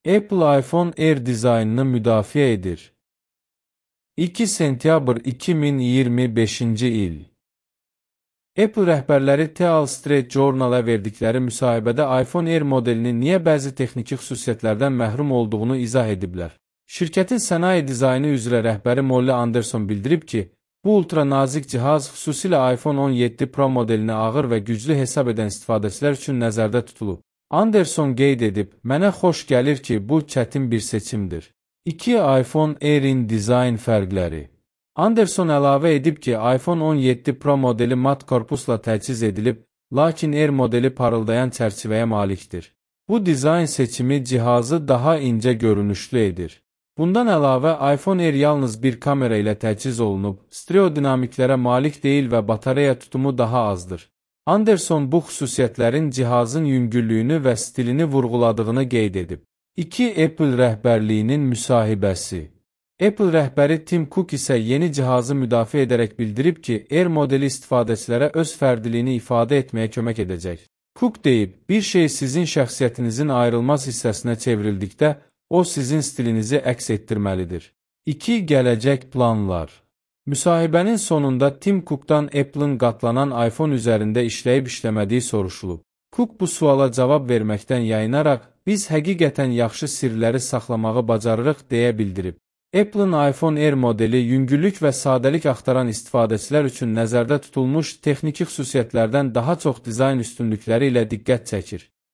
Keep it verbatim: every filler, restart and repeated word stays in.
Apple iPhone Air dizaynını müdafiə edir. iki sentyabr iki min iyirmi beşinci il. Apple rəhbərləri The Wall Street Journal-a verdikləri müsahibədə iPhone Air modelinin niyə bəzi texniki xüsusiyyətlərdən məhrum olduğunu izah ediblər. Şirkətin sənaye dizaynı üzrə rəhbəri Molly Anderson bildirib ki, bu ultra nazik cihaz xüsusilə iPhone on yeddi Pro modelini ağır və güclü hesab edən istifadəçilər üçün nəzərdə tutulub. Anderson qeyd edib, mənə xoş gəlir ki, bu çətin bir seçimdir. iki iPhone Air-in dizayn fərqləri. Anderson əlavə edib ki, iPhone on yeddi Pro modeli mat korpusla təchiz edilib, lakin Air modeli parıldayan çərçivəyə malikdir. Bu dizayn seçimi cihazı daha incə görünüşlü edir. Bundan əlavə, iPhone Air yalnız bir kamera ilə təchiz olunub, stereodinamiklərə malik deyil və batareya tutumu daha azdır. Anderson bu xüsusiyyətlərin cihazın yüngüllüyünü və stilini vurğuladığını qeyd edib. iki Apple rəhbərliyinin müsahibəsi. Apple rəhbəri Tim Cook isə yeni cihazı müdafiə edərək bildirib ki, Air modeli istifadəçilərə öz fərdiliyini ifadə etməyə kömək edəcək. Cook deyib, bir şey sizin şəxsiyyətinizin ayrılmaz hissəsinə çevrildikdə, o sizin stilinizi əks etdirməlidir. iki Gələcək planlar. Müsahibənin sonunda Tim Cook'dan Apple'ın qatlanan iPhone üzərində işləyib işləmədiyi soruşulub. Cook bu suala cavab verməkdən yayınaraq, biz həqiqətən yaxşı sirləri saxlamağı bacarırıq deyə bildirib. Apple'ın iPhone Air modeli yüngüllük və sadəlik axtaran istifadəçilər üçün nəzərdə tutulmuş texniki xüsusiyyətlərdən daha çox dizayn üstünlükləri ilə diqqət çəkir.